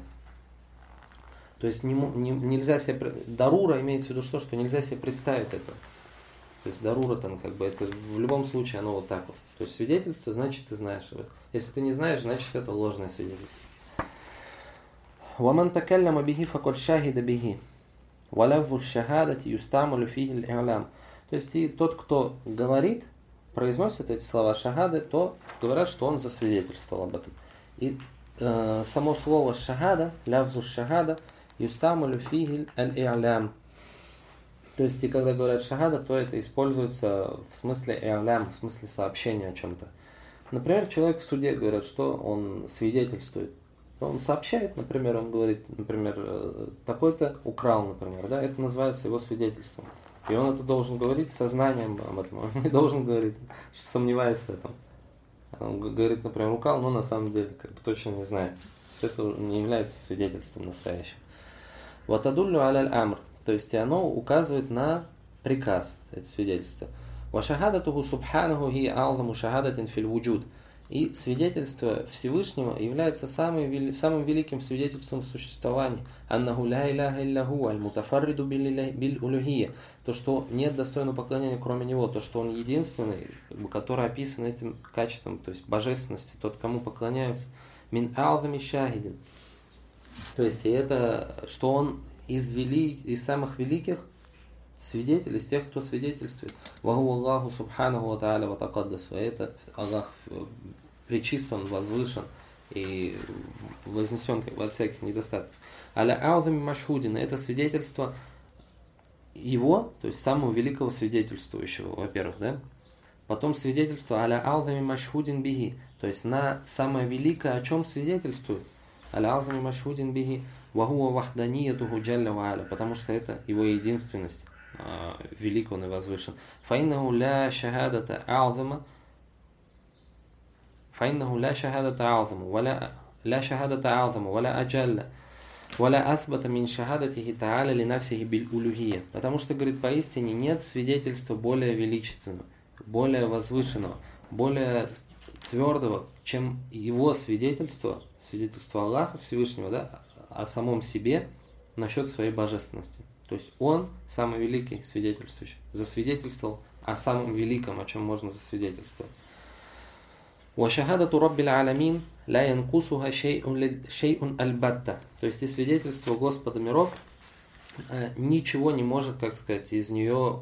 То есть нельзя себе... Дарура имеется в виду что нельзя себе представить это. То есть даруратан, как бы, это в любом случае оно вот так вот. То есть свидетельство, значит ты знаешь об этом. Если ты не знаешь, значит это ложное свидетельство. وَمَنْ تَكَلَّمَ بِهِ فَقَدْ شَهِدَ بِهِ وَلَفْظُ الشَّهَادَةِ يُسْتَعْمَلُ فِيهِ الْإِعْلَامُ. То есть и тот, кто говорит, произносит эти слова шахады, то говорят, что он засвидетельствовал об этом. И само слово шахада, лявзу шахада, юстамалю фигиль аль-и'лям. То есть и когда говорят шахада, то это используется в смысле и'лям, в смысле сообщения о чем-то. Например, человек в суде говорит, что он свидетельствует. Он сообщает, например, он говорит, например, такой-то украл, например, да, это называется его свидетельством. И он это должен говорить с сознанием об этом. Он не должен говорить, сомневаясь в этом. Он говорит, например, украл, но на самом деле как бы точно не знает. Это не является свидетельством настоящим. Вот адуллю аляль амр. То есть и оно указывает на приказ, это свидетельство. Вашахадатуху субханаху хи алзаму шахадатин фил вуджуд. И свидетельство Всевышнего является самым великим свидетельством в существовании. Аннаху ля иляха илляху аль-мутафарриду биль-улюхия. То, что нет достойного поклонения кроме Него. То, что Он единственный, который описан этим качеством, то есть божественности, тот, кому поклоняются. Мин алзами шахидин. То есть и это, что Он из самых великих свидетелей, из тех, кто свидетельствует. Ваху Аллаху субханаху ва та'аля ва тaqaddасу. Это Аллах пречист, Он возвышен и вознесен от всяких недостатков. Аля а'зами машхудина. Это свидетельство Его, то есть самого великого свидетельствующего, во-первых, да? Потом свидетельство аля а'зами машхудин биги. То есть на самое великое, о чем свидетельствует. Аля а'зами машхудин биги. Вахуа вахданиятуху джалля ва аля. Потому что это Его единственность. Велик Он и возвышен. Фаиннаху ля шахадата а'зама. Фаиннаху ля шахадата а'зама. Ля шахадата а'зама. Валя аджалля. Валя асбата мин шахадатихи та'аля ли нафсихи биль улюхия. Потому что, говорит, поистине нет свидетельства более величественного, более возвышенного, более твердого, чем Его свидетельство, свидетельство Аллаха Всевышнего, да, о самом себе насчет своей божественности. То есть Он, самый великий свидетельствующий, засвидетельствовал о самом великом, о чем можно засвидетельствовать. وَشَهَادَةُ رَبِّ الْعَالَمِينَ لَا يَنْقُصُهَا شَيْءٌ الْبَتَّةٌ. То есть и свидетельство Господа миров ничего не может, как сказать, из нее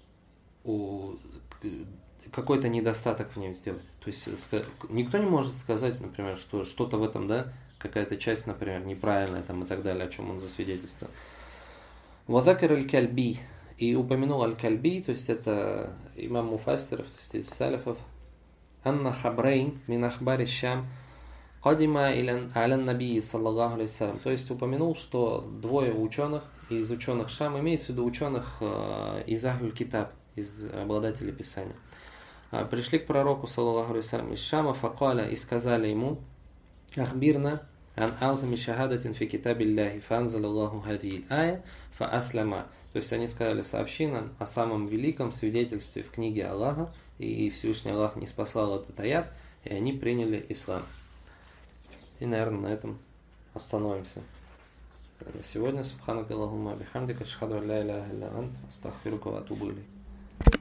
какой-то недостаток в ней сделать. То есть никто не может сказать, например, что что-то в этом, да, какая-то часть, например, неправильная там, и так далее, о чем он засвидетельствовал. Вазакир аль-Кальби. И упомянул аль-Кальби, то есть это имам муфассиров, то есть из салифов. Анна хабрейн мин ахбари шам кадима алян наби саллаллаху алейхи салям. То есть упомянул, что двое ученых из ученых Шам, имеется в виду ученых из Ахлюль Китаб, из обладателей Писания, пришли к пророку саллаллаху алейхи салям из Шама, факаля, и сказали ему: ахбирна ан аузами шахадатин фи китабилляхи фанзалаллаху хадии ая фааслама. То есть они сказали: сообщи нам о самом великом свидетельстве в книге Аллаха, и Всевышний Аллах не спаслал этот аят, и они приняли ислам. И, наверное, на этом остановимся на сегодня. Субханак Аллахумма бихамдика, ашхаду ан ла иляха илля ант, астагфирука ва атубу илейк.